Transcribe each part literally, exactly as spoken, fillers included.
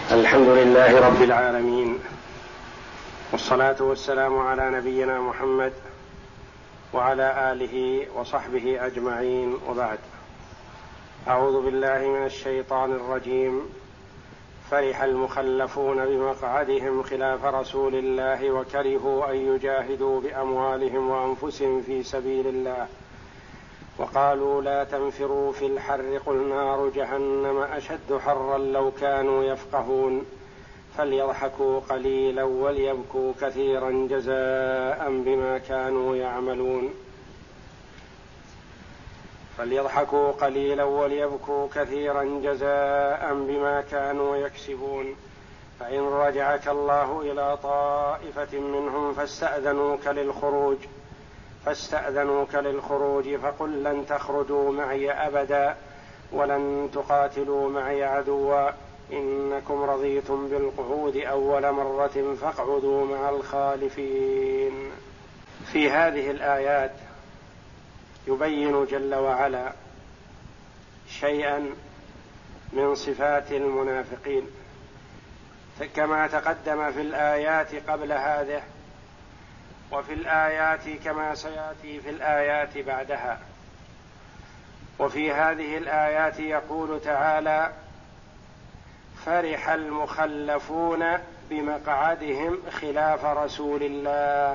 الحمد لله رب العالمين، والصلاة والسلام على نبينا محمد وعلى آله وصحبه أجمعين، وبعد. أعوذ بالله من الشيطان الرجيم. فرح المخلفون بمقعدهم خلاف رسول الله وكرهوا أن يجاهدوا بأموالهم وأنفسهم في سبيل الله وقالوا لا تنفروا في الحر قل نار جهنم أشد حرا لو كانوا يفقهون فليضحكوا قليلا وليبكوا كثيرا جزاء بما كانوا يعملون فليضحكوا قليلا وليبكوا كثيرا جزاء بما كانوا يكسبون. فإن رجعك الله إلى طائفة منهم فاستأذنوك للخروج فاستأذنوك للخروج فقل لن تخرجوا معي أبدا ولن تقاتلوا معي عدوا إنكم رضيتم بالقعود أول مرة فاقعدوا مع الخالفين. في هذه الآيات يبين جل وعلا شيئا من صفات المنافقين كما تقدم في الآيات قبل هذه وفي الآيات كما سيأتي في الآيات بعدها. وفي هذه الآيات يقول تعالى: فرح المخلفون بمقعدهم خلاف رسول الله.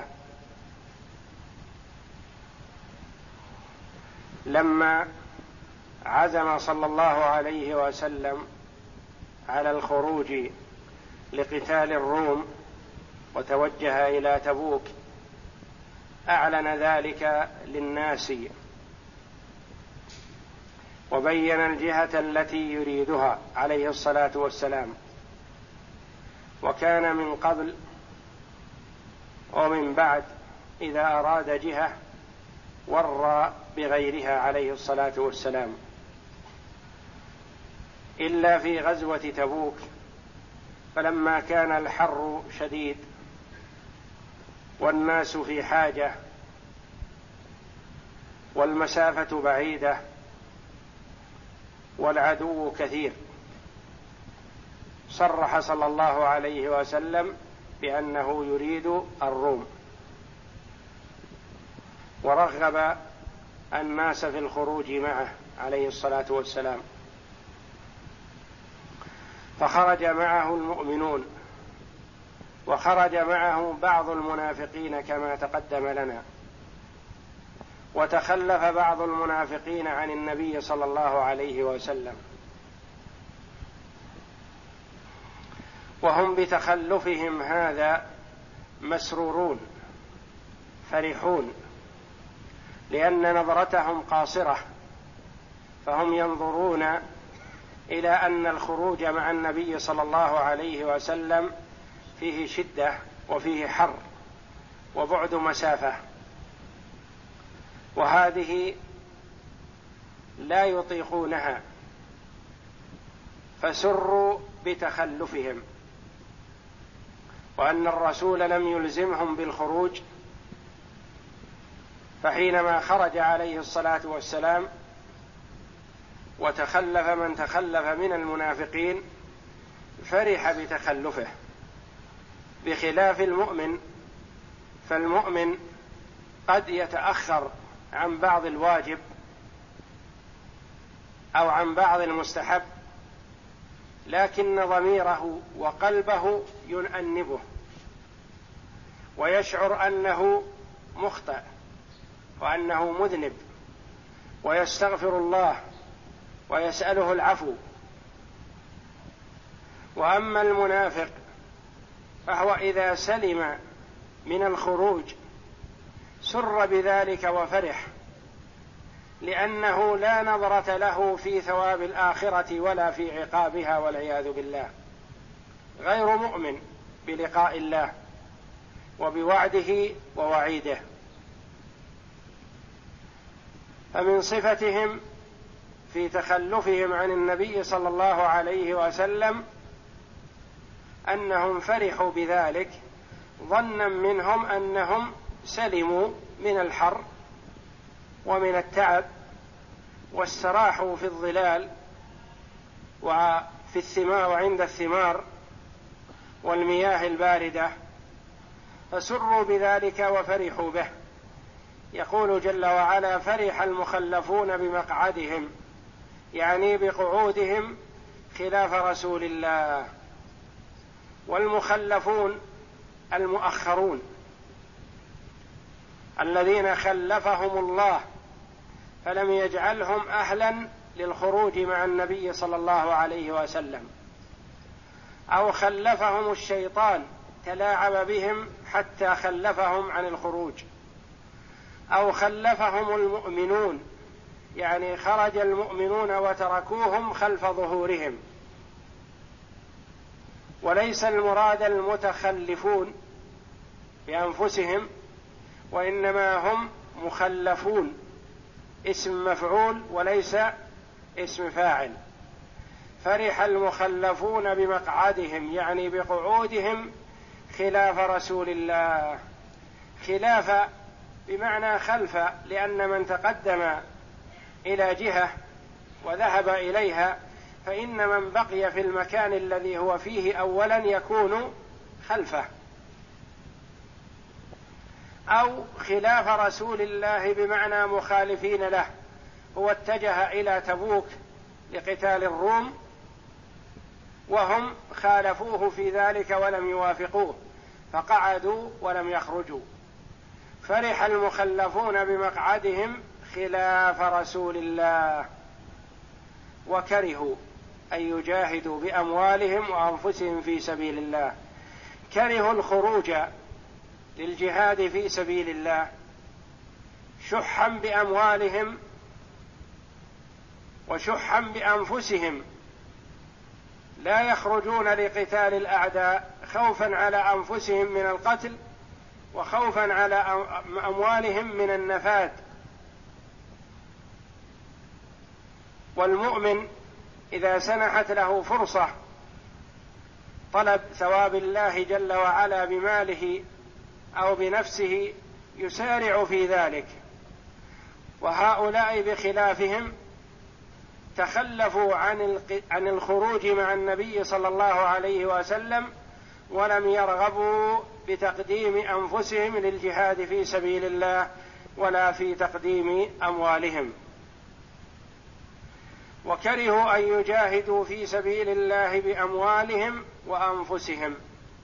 لما عزم صلى الله عليه وسلم على الخروج لقتال الروم وتوجه إلى تبوك أعلن ذلك للناس وبين الجهة التي يريدها عليه الصلاة والسلام، وكان من قبل ومن بعد إذا أراد جهة ورى بغيرها عليه الصلاة والسلام، إلا في غزوة تبوك فلما كان الحر شديد والناس في حاجة والمسافة بعيدة والعدو كثير صرح صلى الله عليه وسلم بأنه يريد الروم ورغب الناس في الخروج معه عليه الصلاة والسلام، فخرج معه المؤمنون وخرج معه بعض المنافقين كما تقدم لنا، وتخلف بعض المنافقين عن النبي صلى الله عليه وسلم، وهم بتخلفهم هذا مسرورون فرحون، لأن نظرتهم قاصرة، فهم ينظرون إلى أن الخروج مع النبي صلى الله عليه وسلم فيه شدة وفيه حر وبعد مسافة، وهذه لا يطيقونها، فسروا بتخلفهم، وأن الرسول لم يلزمهم بالخروج، فحينما خرج عليه الصلاة والسلام وتخلف من تخلف من المنافقين فرح بتخلفه، بخلاف المؤمن، فالمؤمن قد يتأخر عن بعض الواجب أو عن بعض المستحب، لكن ضميره وقلبه يؤنبه ويشعر أنه مخطئ وأنه مذنب ويستغفر الله ويسأله العفو. وأما المنافق فهو إذا سلم من الخروج سر بذلك وفرح، لأنه لا نظرة له في ثواب الآخرة ولا في عقابها والعياذ بالله، غير مؤمن بلقاء الله وبوعده ووعيده. فمن صفتهم في تخلفهم عن النبي صلى الله عليه وسلم أنهم فرحوا بذلك ظنا منهم أنهم سلموا من الحر ومن التعب واستراحوا في الظلال وفي الثمار وعند الثمار والمياه الباردة، فسروا بذلك وفرحوا به. يقول جل وعلا: فرح المخلفون بمقعدهم، يعني بقعودهم خلاف رسول الله. والمخلفون المؤخرون الذين خلفهم الله فلم يجعلهم أهلا للخروج مع النبي صلى الله عليه وسلم، أو خلفهم الشيطان تلاعب بهم حتى خلفهم عن الخروج، أو خلفهم المؤمنون، يعني خرج المؤمنون وتركوهم خلف ظهورهم. وليس المراد المتخلفون بأنفسهم، وإنما هم مخلفون، اسم مفعول وليس اسم فاعل. فرح المخلفون بمقعدهم، يعني بقعودهم خلاف رسول الله. خلاف بمعنى خلف، لأن من تقدم إلى جهة وذهب إليها فإن من بقي في المكان الذي هو فيه أولا يكون خلفه. أو خلاف رسول الله بمعنى مخالفين له، هو اتجه إلى تبوك لقتال الروم وهم خالفوه في ذلك ولم يوافقوه فقعدوا ولم يخرجوا. فرح المخلفون بمقعدهم خلاف رسول الله، وكرهوا أن يجاهدوا بأموالهم وأنفسهم في سبيل الله. كرهوا الخروج للجهاد في سبيل الله شحا بأموالهم وشحا بأنفسهم، لا يخرجون لقتال الأعداء خوفا على أنفسهم من القتل وخوفا على أموالهم من النفاد. والمؤمن إذا سنحت له فرصة طلب ثواب الله جل وعلا بماله أو بنفسه يسارع في ذلك. وهؤلاء بخلافهم تخلفوا عن الخروج مع النبي صلى الله عليه وسلم ولم يرغبوا بتقديم أنفسهم للجهاد في سبيل الله ولا في تقديم أموالهم. وكرهوا أن يجاهدوا في سبيل الله بأموالهم وأنفسهم.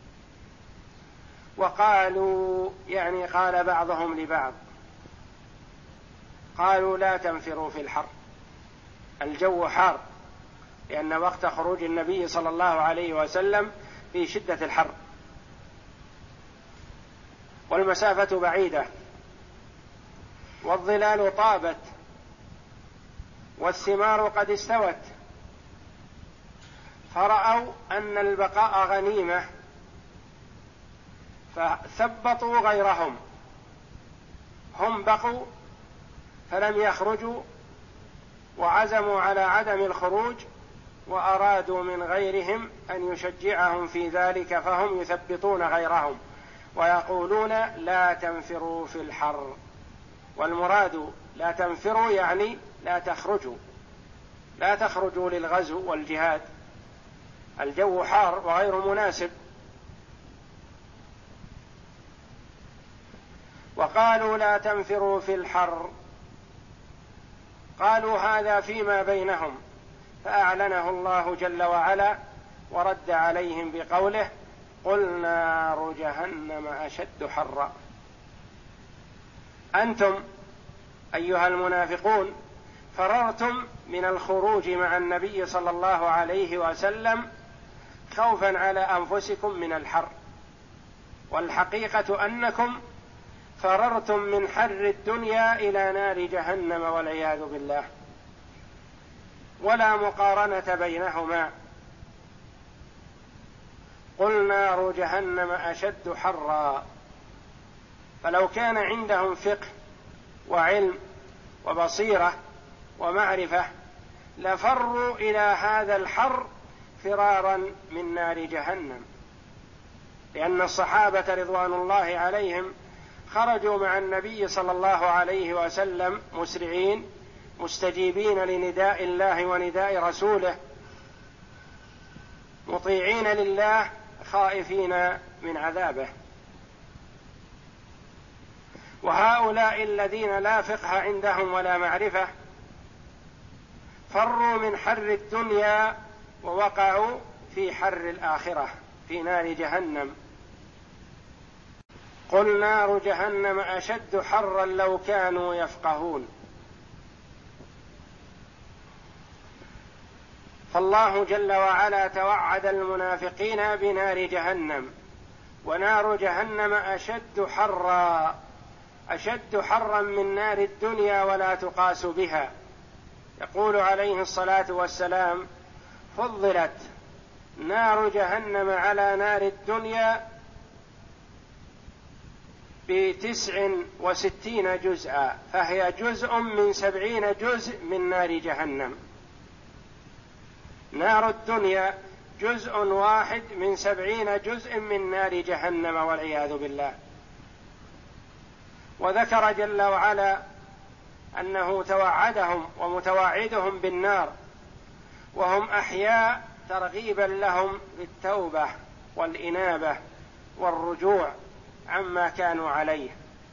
وقالوا، يعني قال بعضهم لبعض، قالوا: لا تنفروا في الحر، الجو حار، لأن وقت خروج النبي صلى الله عليه وسلم في شدة الحر والمسافة بعيدة والظلال طابت والثمار قد استوت، فرأوا أن البقاء غنيمة فثبطوا غيرهم، هم بقوا فلم يخرجوا وعزموا على عدم الخروج، وأرادوا من غيرهم أن يشجعهم في ذلك فهم يثبطون غيرهم ويقولون: لا تنفروا في الحر. والمراد لا تنفروا يعني لا تخرجوا، لا تخرجوا للغزو والجهاد، الجو حار وغير مناسب. وقالوا: لا تنفروا في الحر. قالوا هذا فيما بينهم، فأعلنه الله جل وعلا ورد عليهم بقوله: قل نار جهنم أشد حرا. أنتم أيها المنافقون فررتم من الخروج مع النبي صلى الله عليه وسلم خوفا على أنفسكم من الحر، والحقيقة أنكم فررتم من حر الدنيا إلى نار جهنم والعياذ بالله، ولا مقارنة بينهما. قل نار جهنم أشد حرا. فلو كان عندهم فقه وعلم وبصيرة ومعرفة لفروا إلى هذا الحر فرارا من نار جهنم، لأن الصحابة رضوان الله عليهم خرجوا مع النبي صلى الله عليه وسلم مسرعين مستجيبين لنداء الله ونداء رسوله، مطيعين لله خائفين من عذابه. وهؤلاء الذين لا فقه عندهم ولا معرفة فروا من حر الدنيا ووقعوا في حر الآخرة في نار جهنم. قل نار جهنم أشد حرا لو كانوا يفقهون. فالله جل وعلا توعد المنافقين بنار جهنم، ونار جهنم أشد حرا، أشد حرا من نار الدنيا ولا تقاس بها. يقول عليه الصلاة والسلام: فضلت نار جهنم على نار الدنيا بتسع وستين جزءا، فهي جزء من سبعين جزء من نار جهنم. نار الدنيا جزء واحد من سبعين جزء من نار جهنم والعياذ بالله. وذكر جل وعلا أنه توعدهم ومتوعدهم بالنار وهم أحياء ترغيبا لهم بالتوبة والإنابة والرجوع عما كانوا عليه.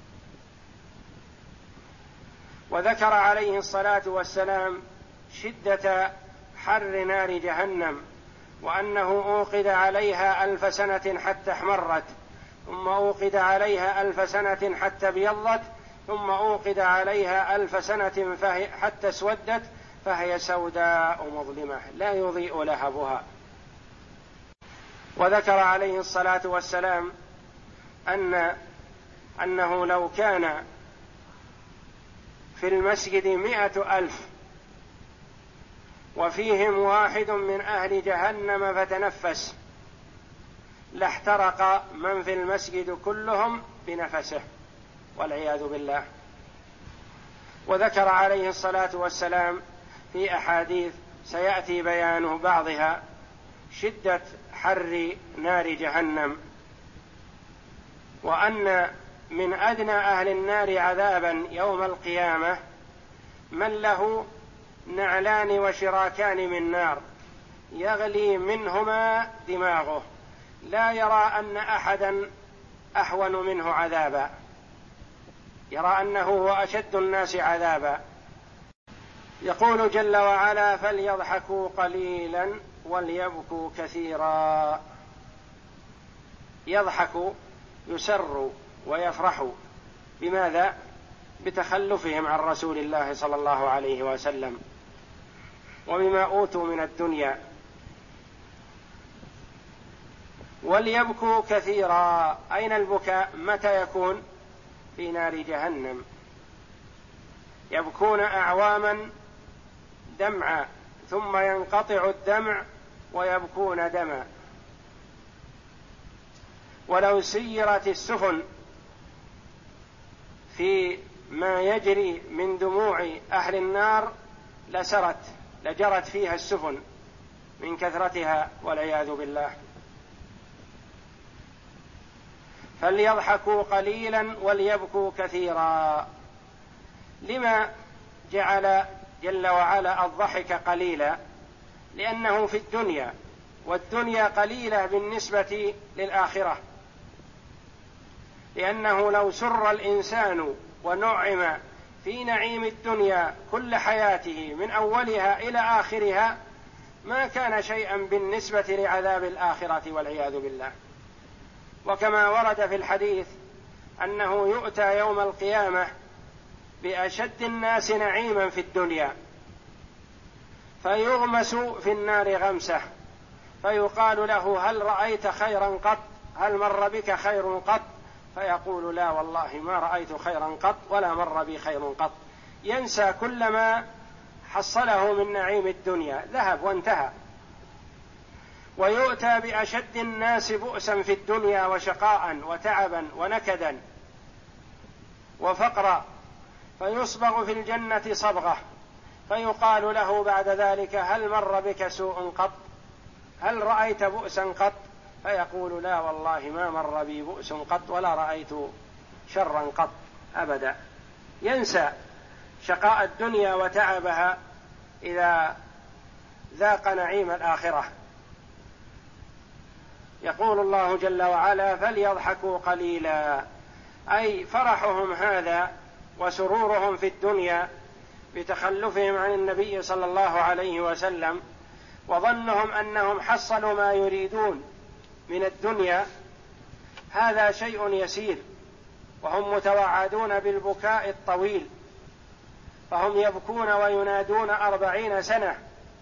وذكر عليه الصلاة والسلام شدة حر نار جهنم، وأنه أوقد عليها ألف سنة حتى احمرت، ثم أوقد عليها ألف سنة حتى ابيضت، ثم أوقد عليها ألف سنة فهي حتى اسودت، فهي سوداء مظلمة لا يضيء لهبها. وذكر عليه الصلاة والسلام أن أنه لو كان في المسجد مئة ألف وفيهم واحد من أهل جهنم فتنفس لاحترق من في المسجد كلهم بنفسه والعياذ بالله. وذكر عليه الصلاة والسلام في أحاديث سيأتي بيان بعضها شدة حر نار جهنم، وأن من أدنى أهل النار عذابا يوم القيامة من له نعلان وشراكان من نار يغلي منهما دماغه، لا يرى أن أحدا أهون منه عذابا، يرى أنه هو أشد الناس عذابا. يقول جل وعلا: فليضحكوا قليلا وليبكوا كثيرا. يضحكوا يسروا ويفرحوا، بماذا؟ بتخلفهم عن رسول الله صلى الله عليه وسلم وبما أوتوا من الدنيا. وليبكوا كثيرا، أين البكاء؟ متى يكون؟ في نار جهنم. يبكون أعواما دمعا ثم ينقطع الدمع ويبكون دما. ولو سيرت السفن في ما يجري من دموع أهل النار لسرت لجرت فيها السفن من كثرتها والعياذ بالله. فليضحكوا قليلا وليبكوا كثيرا. لما جعل جل وعلا الضحك قليلا؟ لأنه في الدنيا، والدنيا قليلة بالنسبة للآخرة، لأنه لو سر الإنسان ونعم في نعيم الدنيا كل حياته من أولها إلى آخرها ما كان شيئا بالنسبة لعذاب الآخرة والعياذ بالله. وكما ورد في الحديث أنه يؤتى يوم القيامة بأشد الناس نعيما في الدنيا فيغمس في النار غمسة، فيقال له: هل رأيت خيرا قط؟ هل مر بك خير قط؟ فيقول: لا والله ما رأيت خيرا قط ولا مر بي خير قط. ينسى كل ما حصله من نعيم الدنيا، ذهب وانتهى. ويؤتى بأشد الناس بؤسا في الدنيا وشقاء وتعبا ونكدا وفقرا، فيصبغ في الجنة صبغة، فيقال له بعد ذلك: هل مر بك سوء قط؟ هل رأيت بؤسا قط؟ فيقول: لا والله ما مر بي بؤس قط ولا رأيت شرا قط أبدا. ينسى شقاء الدنيا وتعبها إذا ذاق نعيم الآخرة. يقول الله جل وعلا: فليضحكوا قليلا، أي فرحهم هذا وسرورهم في الدنيا بتخلفهم عن النبي صلى الله عليه وسلم، وظنهم أنهم حصلوا ما يريدون من الدنيا، هذا شيء يسير، وهم متوعدون بالبكاء الطويل، فهم يبكون وينادون أربعين سنة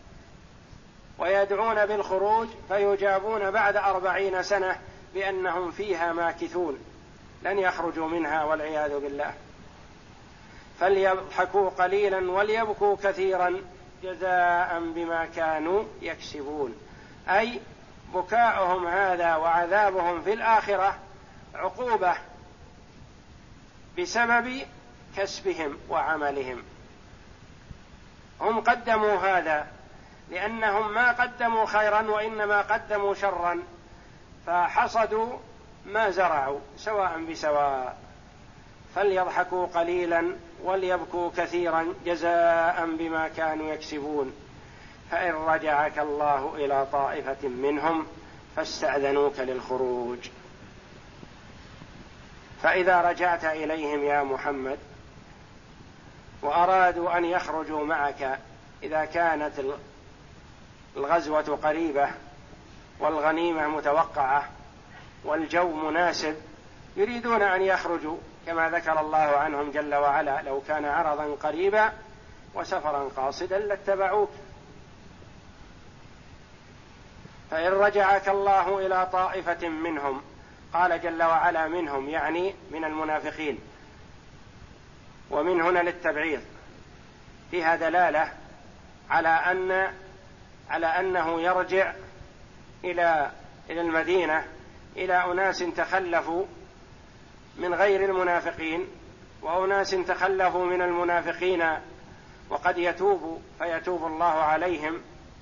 ويدعون بالخروج، فيجابون بعد أربعين سنة بأنهم فيها ماكثون لن يخرجوا منها والعياذ بالله. فليضحكوا قليلا وليبكوا كثيرا جزاء بما كانوا يكسبون، أي بكاؤهم هذا وعذابهم في الآخرة عقوبة بسبب كسبهم وعملهم. هم قدموا هذا لأنهم ما قدموا خيرا وإنما قدموا شرا، فحصدوا ما زرعوا سواء بسواء. فليضحكوا قليلا وليبكوا كثيرا جزاء بما كانوا يكسبون. فإن رجعك الله إلى طائفة منهم فاستأذنوك للخروج، فإذا رجعت إليهم يا محمد وأرادوا أن يخرجوا معك، إذا كانت الغزوة قريبة والغنيمة متوقعة والجو مناسب، يريدون أن يخرجوا كما ذكر الله عنهم جل وعلا: لو كان عرضا قريبا وسفرا قاصدا لاتبعوك. فإن رجعك الله إلى طائفة منهم، قال جل وعلا منهم يعني من المنافقين، ومن هنا للتبعيض، فيها دلالة على أن على أنه يرجع إلى إلى المدينة إلى أناس تخلفوا من غير المنافقين، وأناس تخلفوا من المنافقين وقد يتوبوا فيتوب الله عليهم،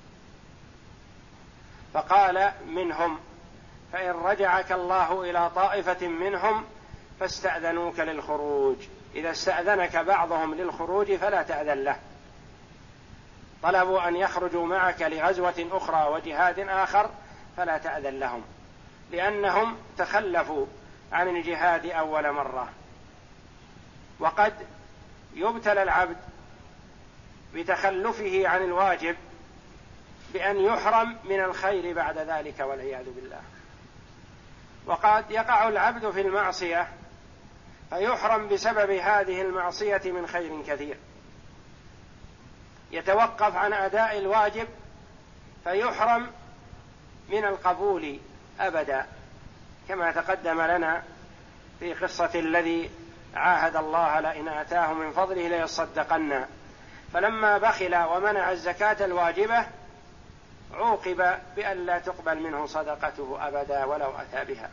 فقال منهم: فإن رجعك الله إلى طائفة منهم فاستأذنوك للخروج. إذا استأذنك بعضهم للخروج فلا تأذن له، طلبوا أن يخرجوا معك لغزوة أخرى وجهاد آخر فلا تأذن لهم، لأنهم تخلفوا عن الجهاد أول مرة. وقد يبتلى العبد بتخلفه عن الواجب بأن يحرم من الخير بعد ذلك والعياذ بالله. وقد يقع العبد في المعصية فيحرم بسبب هذه المعصية من خير كثير، يتوقف عن أداء الواجب فيحرم من القبول أبدا، كما تقدم لنا في قصة الذي عاهد الله لئن آتاه من فضله ليصدقن، فلما بخل ومنع الزكاة الواجبة عوقب بأن لا تقبل منه صدقته أبدا ولو أتى بها.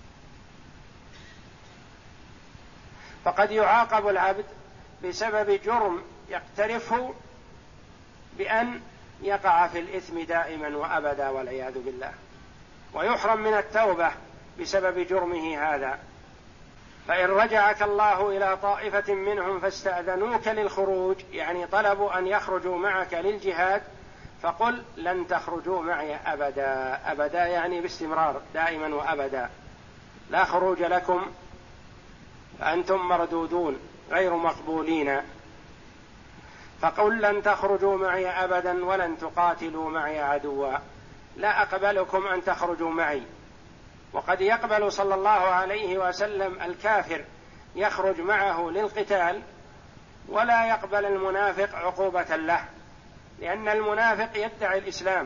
فقد يعاقب العبد بسبب جرم يقترفه بأن يقع في الإثم دائما وأبدا والعياذ بالله، ويحرم من التوبة بسبب جرمه هذا. فإن رجعك الله إلى طائفة منهم فاستأذنوك للخروج، يعني طلبوا أن يخرجوا معك للجهاد، فقل: لن تخرجوا معي أبدا. أبدا يعني باستمرار دائما وأبدا، لا خروج لكم، فأنتم مردودون غير مقبولين. فقل: لن تخرجوا معي أبدا ولن تقاتلوا معي عدوا، لا أقبلكم أن تخرجوا معي. وقد يقبل صلى الله عليه وسلم الكافر يخرج معه للقتال، ولا يقبل المنافق عقوبة له، لأن المنافق يدعي الإسلام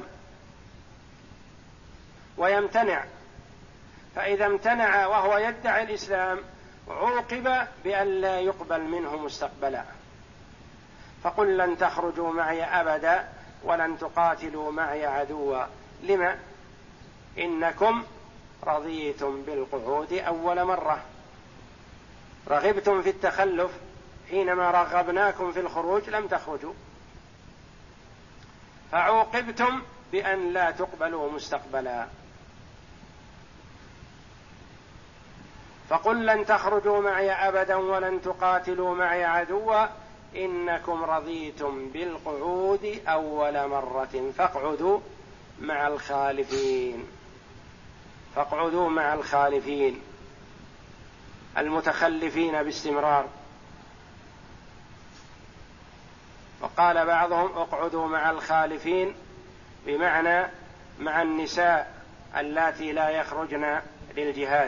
ويمتنع، فإذا امتنع وهو يدعي الإسلام عوقب بأن لا يقبل منه مستقبلا. فقل: لن تخرجوا معي أبدا ولن تقاتلوا معي عدوا. لما؟ إنكم رضيتم بالقعود أول مرة، رغبتم في التخلف، حينما رغبناكم في الخروج لم تخرجوا، فعوقبتم بأن لا تقبلوا مستقبلا. فقل: لن تخرجوا معي أبدا ولن تقاتلوا معي عدوا إنكم رضيتم بالقعود أول مرة فاقعدوا مع الخالفين. فاقعدوا مع الخالفين المتخلفين باستمرار. وقال بعضهم اقعدوا مع الخالفين بمعنى مع النساء اللاتي لا يخرجن للجهاد،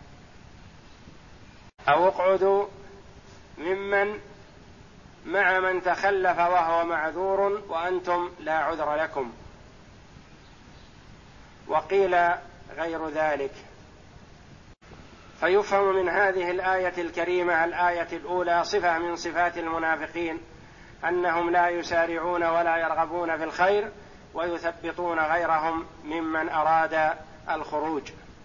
أو اقعدوا ممن مع من تخلف وهو معذور وأنتم لا عذر لكم. وقيل غير ذلك. فيفهم من هذه الآية الكريمة الآية الأولى صفة من صفات المنافقين أنهم لا يسارعون ولا يرغبون في الخير ويثبطون غيرهم ممن أراد الخروج،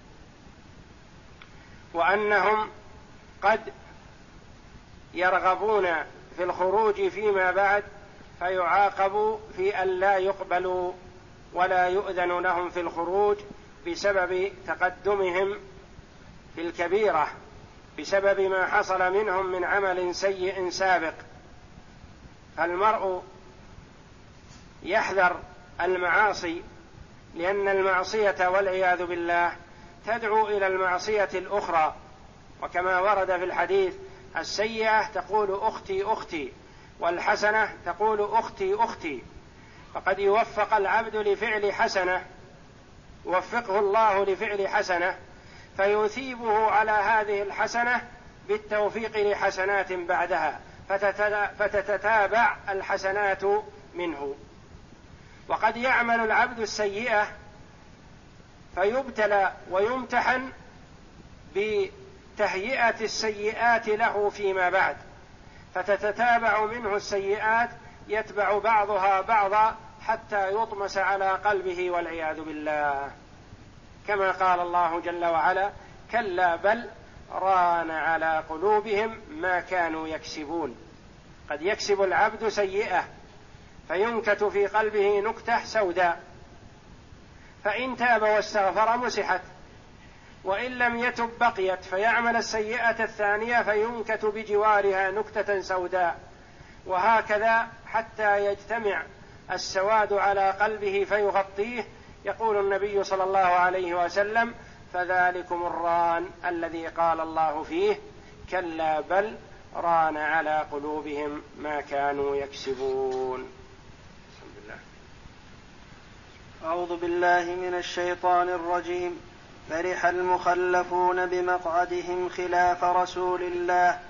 وأنهم قد يرغبون في الخروج فيما بعد فيعاقبوا في أن لا يقبلوا ولا يؤذن لهم في الخروج بسبب تقدمهم في الكبيرة، بسبب ما حصل منهم من عمل سيء سابق. فالمرء يحذر المعاصي، لأن المعصية والعياذ بالله تدعو إلى المعصية الأخرى، وكما ورد في الحديث السيئة تقول أختي أختي، والحسنة تقول أختي أختي. فقد يوفق العبد لفعل حسنة، يوفقه الله لفعل حسنة فيثيبه على هذه الحسنة بالتوفيق لحسنات بعدها، فتتتابع الحسنات منه. وقد يعمل العبد السيئة فيبتلى ويمتحن بتهيئة السيئات له فيما بعد، فتتتابع منه السيئات يتبع بعضها بعضا حتى يطمس على قلبه والعياذ بالله، كما قال الله جل وعلا كلا بل ران على قلوبهم ما كانوا يكسبون. قد يكسب العبد سيئة فينكت في قلبه نكتة سوداء، فإن تاب واستغفر مسحت، وإن لم يتب بقيت، فيعمل السيئة الثانية فينكت بجوارها نكتة سوداء، وهكذا حتى يجتمع السواد على قلبه فيغطيه. يقول النبي صلى الله عليه وسلم فذلكم الران الذي قال الله فيه كلا بل ران على قلوبهم ما كانوا يكسبون. أعوذ بالله من الشيطان الرجيم. فرح المخلفون بمقعدهم خلاف رسول الله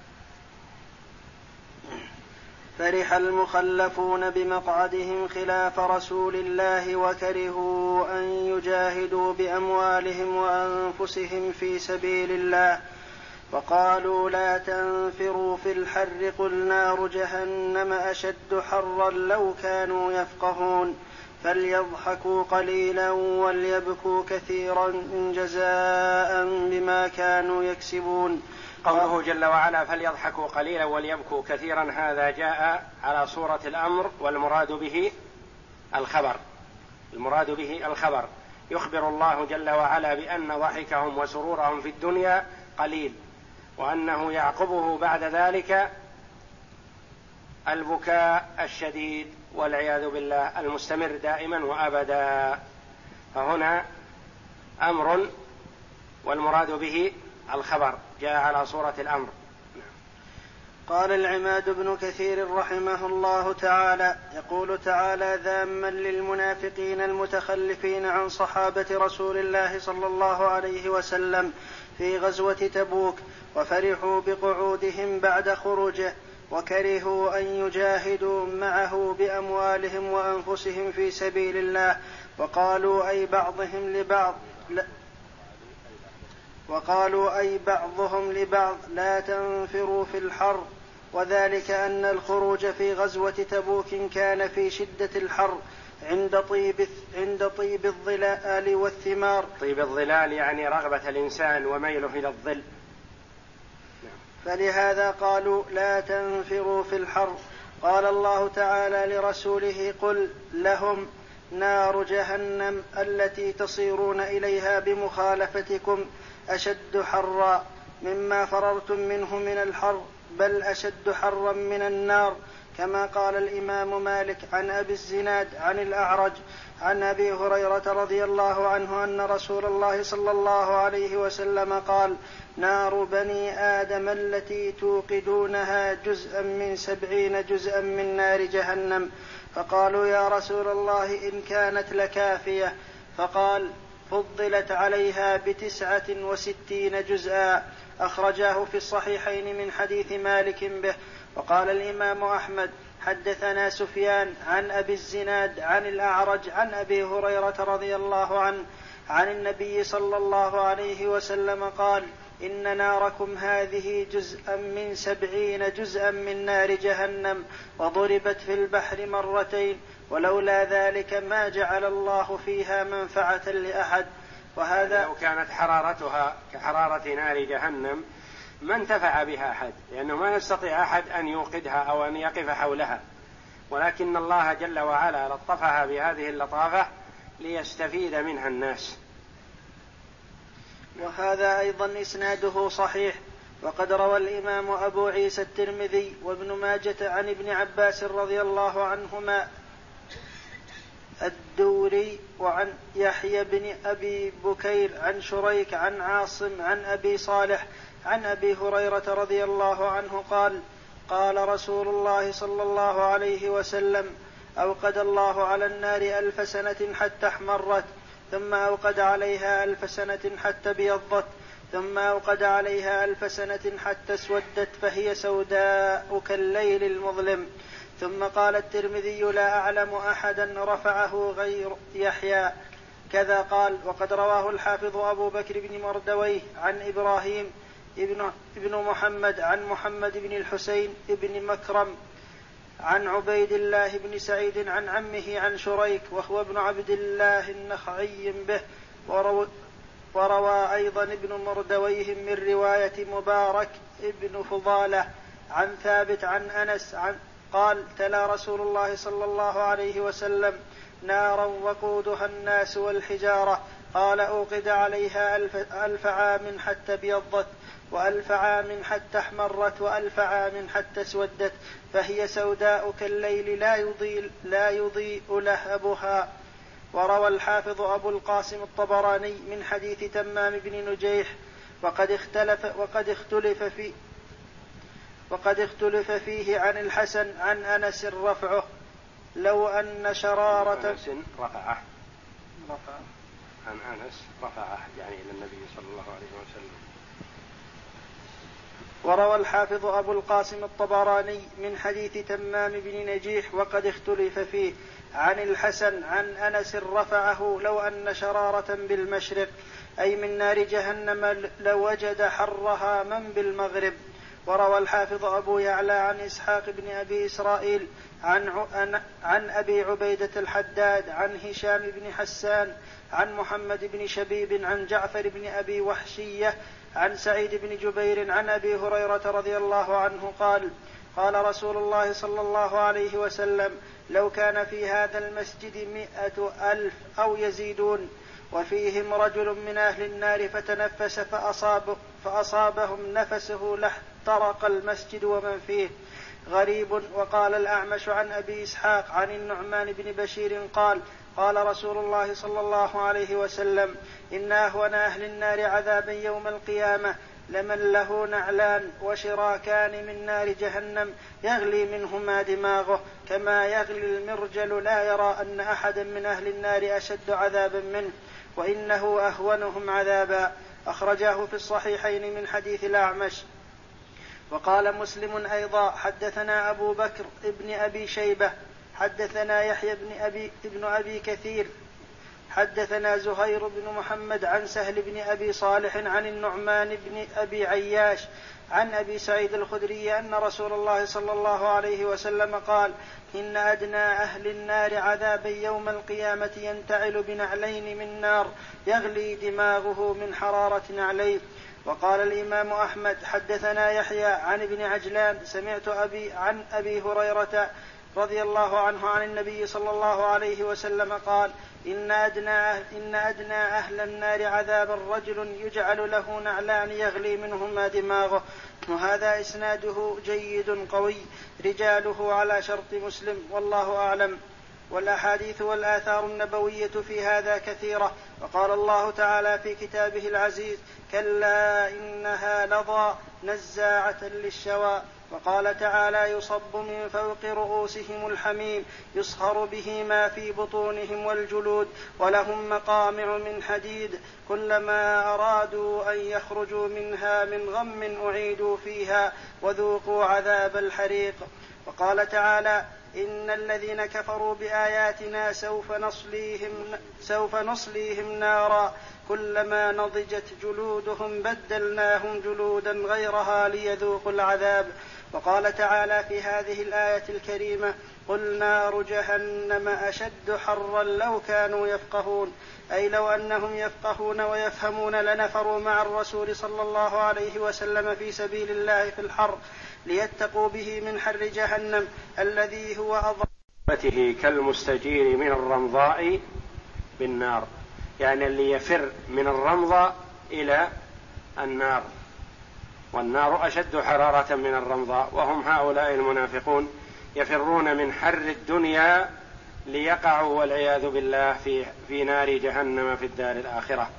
فرح المخلفون بمقعدهم خلاف رسول الله وكرهوا أن يجاهدوا بأموالهم وأنفسهم في سبيل الله، فقالوا لا تنفروا في الحر قل نار جهنم أشد حرا لو كانوا يفقهون، فليضحكوا قليلا وليبكوا كثيرا جزاء بما كانوا يكسبون. قوله جل وعلا فليضحكوا قليلا وليبكوا كثيرا، هذا جاء على صورة الأمر، والمراد به الخبر، المراد به الخبر. يخبر الله جل وعلا بأن ضحكهم وسرورهم في الدنيا قليل، وأنه يعقبه بعد ذلك البكاء الشديد والعياذ بالله المستمر دائما وأبدا. فهنا أمر والمراد به الخبر، جاء على صورة الأمر. قال العماد بن كثير رحمه الله تعالى يقول تعالى ذاما للمنافقين المتخلفين عن صحابة رسول الله صلى الله عليه وسلم في غزوة تبوك، وفرحوا بقعودهم بعد خروجه، وكرهوا أن يجاهدوا معه بأموالهم وأنفسهم في سبيل الله، وقالوا أي بعضهم لبعض لا وقالوا أي بعضهم لبعض لا تنفروا في الحر، وذلك أن الخروج في غزوة تبوك كان في شدة الحر عند طيب عند طيب الظلال والثمار. طيب الظلال يعني رغبة الإنسان وميله إلى الظل، فلهذا قالوا لا تنفروا في الحر. قال الله تعالى لرسوله قل لهم نار جهنم التي تصيرون إليها بمخالفتكم أشد حرا مما فررتم منه من الحر، بل أشد حرا من النار، كما قال الإمام مالك عن أبي الزناد عن الأعرج عن أبي هريرة رضي الله عنه أن رسول الله صلى الله عليه وسلم قال: نار بني آدم التي توقدونها جزءا من سبعين جزءا من نار جهنم. فقالوا: يا رسول الله إن كانت لكافية. فقال: فضلت عليها بتسعة وستين جزءا. أخرجاه في الصحيحين من حديث مالك به. وقال الإمام أحمد: حدثنا سفيان عن أبي الزناد عن الأعرج عن أبي هريرة رضي الله عنه عن النبي صلى الله عليه وسلم قال: إن ناركم هذه جزءا من سبعين جزءا من نار جهنم، وضربت في البحر مرتين، ولولا ذلك ما جعل الله فيها منفعة لأحد. وهذا لو كانت حرارتها كحرارة نار جهنم ما انتفع بها أحد، لأنه ما يستطيع أحد أن يوقدها أو أن يقف حولها، ولكن الله جل وعلا لطفها بهذه اللطافة ليستفيد منها الناس. وهذا أيضا إسناده صحيح. وقد روى الإمام أبو عيسى الترمذي وابن ماجة عن ابن عباس رضي الله عنهما الدوري وعن يحيى بن أبي بكير عن شريك عن عاصم عن أبي صالح عن أبي هريرة رضي الله عنه قال: قال رسول الله صلى الله عليه وسلم: أوقد الله على النار ألف سنة حتى احمرت، ثم أوقد عليها ألف سنة حتى ابيضت، ثم أوقد عليها ألف سنة حتى اسودت، فهي سوداء كالليل المظلم. ثم قال الترمذي: لا أعلم أحدا رفعه غير يحيى. كذا قال. وقد رواه الحافظ أبو بكر بن مردويه عن إبراهيم ابن, ابن محمد عن محمد بن الحسين ابن مكرم عن عبيد الله بن سعيد عن عمه عن شريك وهو ابن عبد الله النخعي به. وروى, وروى أيضا ابن مردويه من رواية مبارك ابن فضالة عن ثابت عن أنس عن قال: تلا رسول الله صلى الله عليه وسلم: نارا وقودها الناس والحجارة. قال: أوقد عليها ألف, ألف عام حتى ابيضت، وألف عام حتى احمرت، وألف عام حتى اسودت، فهي سوداء كالليل لا يضيء, لا يضيء لهبها. وروى الحافظ أبو القاسم الطبراني من حديث تمام بن نجيح وقد اختلف, وقد اختلف في وقد اختلف فيه عن الحسن عن أنس رفعه: لو أن شرارة أنس رفعه رفع عن أنس رفعه يعني إلى النبي صلى الله عليه وسلم. وروى الحافظ أبو القاسم الطبراني من حديث تمام بن نجيح وقد اختلف فيه عن الحسن عن أنس رفعه: لو أن شرارة بالمشرق أي من نار جهنم لوجد حرها من بالمغرب. وروى الحافظ أبو يعلى عن إسحاق بن أبي إسرائيل عن, عن أبي عبيدة الحداد عن هشام بن حسان عن محمد بن شبيب عن جعفر بن أبي وحشية عن سعيد بن جبير عن أبي هريرة رضي الله عنه قال: قال رسول الله صلى الله عليه وسلم: لو كان في هذا المسجد مئة ألف أو يزيدون وفيهم رجل من أهل النار فتنفس فأصاب فأصابهم نفسه لاحترق المسجد ومن فيه. غريب. وقال الأعمش عن أبي إسحاق عن النعمان بن بشير قال: قال رسول الله صلى الله عليه وسلم: إن أهون أهل النار عذابا يوم القيامة لمن له نعلان وشراكان من نار جهنم يغلي منهما دماغه كما يغلي المرجل، لا يرى أن أحدا من أهل النار أشد عذابا منه، وإنه أهونهم عذابا. أخرجاه في الصحيحين من حديث الأعمش. وقال مسلم أيضا: حدثنا أبو بكر ابن أبي شيبة حدثنا يحيى بن أبي, ابن أبي كثير حدثنا زهير بن محمد عن سهل بن أبي صالح عن النعمان بن أبي عياش عن أبي سعيد الخدري أن رسول الله صلى الله عليه وسلم قال: إن أدنى أهل النار عذابا يوم القيامة ينتعل بنعلين من نار يغلي دماغه من حرارة نعليه. وقال الإمام أحمد: حدثنا يحيى عن ابن عجلان سمعت أبي عن أبي هريرة رضي الله عنه عن النبي صلى الله عليه وسلم قال: إن أدنى, إن أدنى أهل النار عذابا رجل يجعل له نعلان يغلي منهما دماغه. وهذا إسناده جيد قوي رجاله على شرط مسلم والله أعلم. والأحاديث والآثار النبوية في هذا كثيرة. وقال الله تعالى في كتابه العزيز: كلا إنها لظى نزاعة للشوى. وقال تعالى: يصب من فوق رؤوسهم الحميم يصهر به ما في بطونهم والجلود ولهم مقامع من حديد كلما أرادوا أن يخرجوا منها من غم أعيدوا فيها وذوقوا عذاب الحريق. وقال تعالى: إن الذين كفروا بآياتنا سوف نصليهم, سوف نصليهم نارا كلما نضجت جلودهم بدلناهم جلودا غيرها ليذوقوا العذاب. وقال تعالى في هذه الآية الكريمة: قل نار جهنم أشد حرا لو كانوا يفقهون، أي لو أنهم يفقهون ويفهمون لنفروا مع الرسول صلى الله عليه وسلم في سبيل الله في الحر ليتقوا به من حر جهنم الذي هو أضر كالمستجير من الرمضاء بالنار، يعني اللي يفر من الرمضاء إلى النار، والنار أشد حرارة من الرمضاء، وهم هؤلاء المنافقون يفرون من حر الدنيا ليقعوا والعياذ بالله في, في نار جهنم في الدار الآخرة.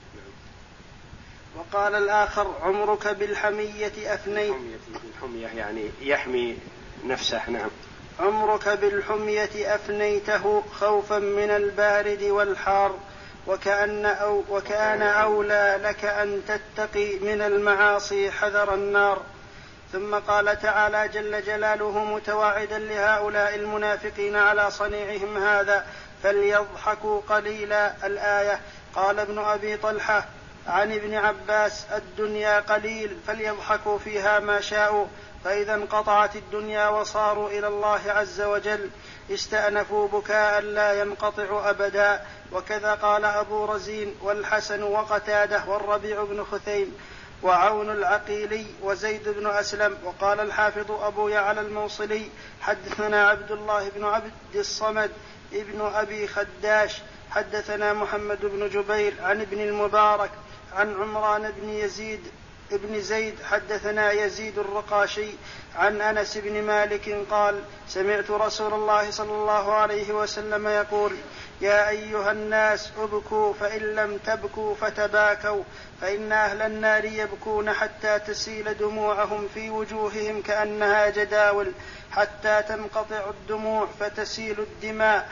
وقال الآخر: عمرك بالحمية أفنيت. بالحمية يعني يحمي نفسه. نعم. عمرك بالحمية أفنيته خوفا من البارد والحار، وكأن, أو وكان أولى لك أن تتقي من المعاصي حذر النار. ثم قال تعالى جل جلاله متواعدا لهؤلاء المنافقين على صنيعهم هذا: فليضحكوا قليلا. الآية. قال ابن أبي طلحة عن ابن عباس: الدنيا قليل فليضحكوا فيها ما شاءوا، فإذا انقطعت الدنيا وصاروا إلى الله عز وجل استأنفوا بكاء لا ينقطع أبدا. وكذا قال أبو رزين والحسن وقتاده والربيع بن خثيم وعون العقيلي وزيد بن أسلم. وقال الحافظ أبو يعلى الموصلي: حدثنا عبد الله بن عبد الصمد ابن أبي خداش حدثنا محمد بن جبير عن ابن المبارك عن عمران بن يزيد ابن زيد حدثنا يزيد الرقاشي عن أنس بن مالك قال: سمعت رسول الله صلى الله عليه وسلم يقول: يا أيها الناس ابكوا فإن لم تبكوا فتباكوا، فإن أهل النار يبكون حتى تسيل دموعهم في وجوههم كأنها جداول، حتى تنقطع الدموع فتسيل الدماء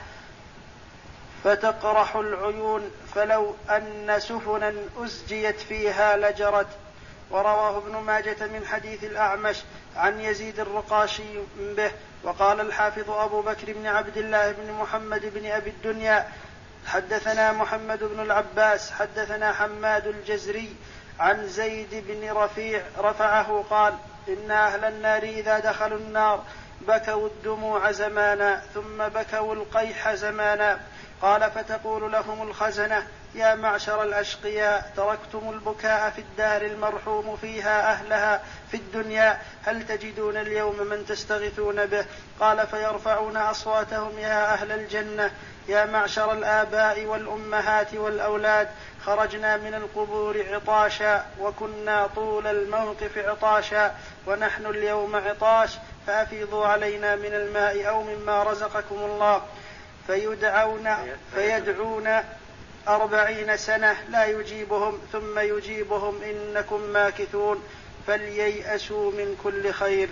فتقرح العيون، فلو أن سفنا أزجيت فيها لجرت. ورواه ابن ماجة من حديث الأعمش عن يزيد الرقاشي به. وقال الحافظ أبو بكر بن عبد الله بن محمد بن أبي الدنيا حدثنا محمد بن العباس حدثنا حماد الجزري عن زيد بن رفيع رفعه قال: إن أهل النار إذا دخلوا النار بكوا الدموع زمانا ثم بكوا القيح زمانا. قال: فتقول لهم الخزنة: يا معشر الأشقياء، تركتم البكاء في الدار المرحوم فيها أهلها في الدنيا، هل تجدون اليوم من تستغيثون به؟ قال: فيرفعون أصواتهم: يا أهل الجنة، يا معشر الآباء والأمهات والأولاد، خرجنا من القبور عطاشا وكنا طول الموقف عطاشا ونحن اليوم عطاش، فأفيضوا علينا من الماء أو مما رزقكم الله. فيدعون فيدعون أربعين سنة لا يجيبهم، ثم يجيبهم: إنكم ماكثون، فلييأسوا من كل خير.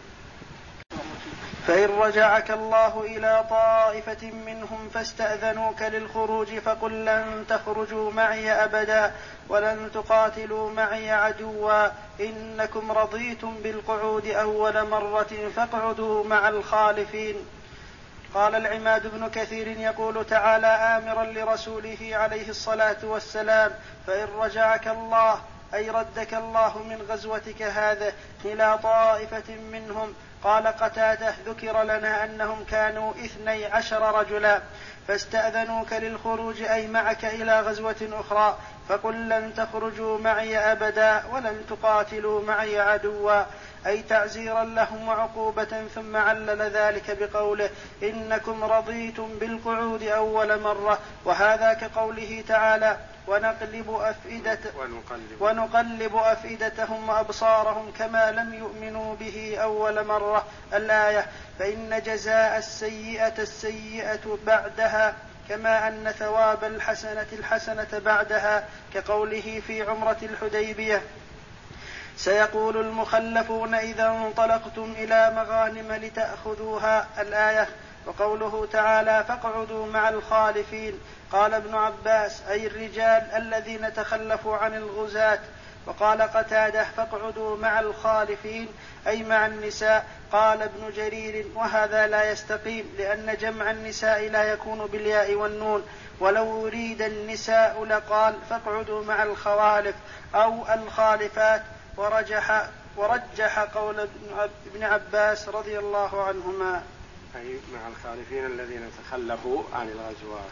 فإن رجعك الله إلى طائفة منهم فاستأذنوك للخروج فقل: لن تخرجوا معي أبدا ولن تقاتلوا معي عدوا، إنكم رضيتم بالقعود أول مرة فاقعدوا مع الخالفين. قال العماد بن كثير يقول تعالى آمرا لرسوله عليه الصلاة والسلام: فإن رجعك الله أي ردك الله من غزوتك هذا إلى طائفة منهم. قال قتادة: ذكر لنا أنهم كانوا اثني عشر رجلا، فاستأذنوك للخروج أي معك إلى غزوة أخرى، فقل: لن تخرجوا معي أبدا ولن تقاتلوا معي عدوا، أي تعزيرا لهم وعقوبة. ثم علل ذلك بقوله إنكم رضيتم بالقعود أول مرة، وهذا كقوله تعالى ونقلب, أفئدة ونقلب, ونقلب أفئدتهم وأبصارهم كما لم يؤمنوا به أول مرة الآية. فإن جزاء السيئة السيئة بعدها، كما أن ثواب الحسنة الحسنة بعدها، كقوله في عمرة الحديبية سيقول المخلفون إذا انطلقتم إلى مغانم لتأخذوها الآية. وقوله تعالى فاقعدوا مع الخالفين، قال ابن عباس أي الرجال الذين تخلفوا عن الغزاة. وقال قتادة فاقعدوا مع الخالفين أي مع النساء. قال ابن جرير وهذا لا يستقيم، لأن جمع النساء لا يكون بالياء والنون، ولو أريد النساء لقال فاقعدوا مع الخوالف أو الخالفات. ورجح, ورجح قول ابن عباس رضي الله عنهما أي مع الخالفين الذين تخلفوا عن الغزوات.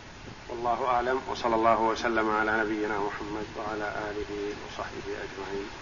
والله أعلم، وصلى الله وسلم على نبينا محمد وعلى آله وصحبه أجمعين.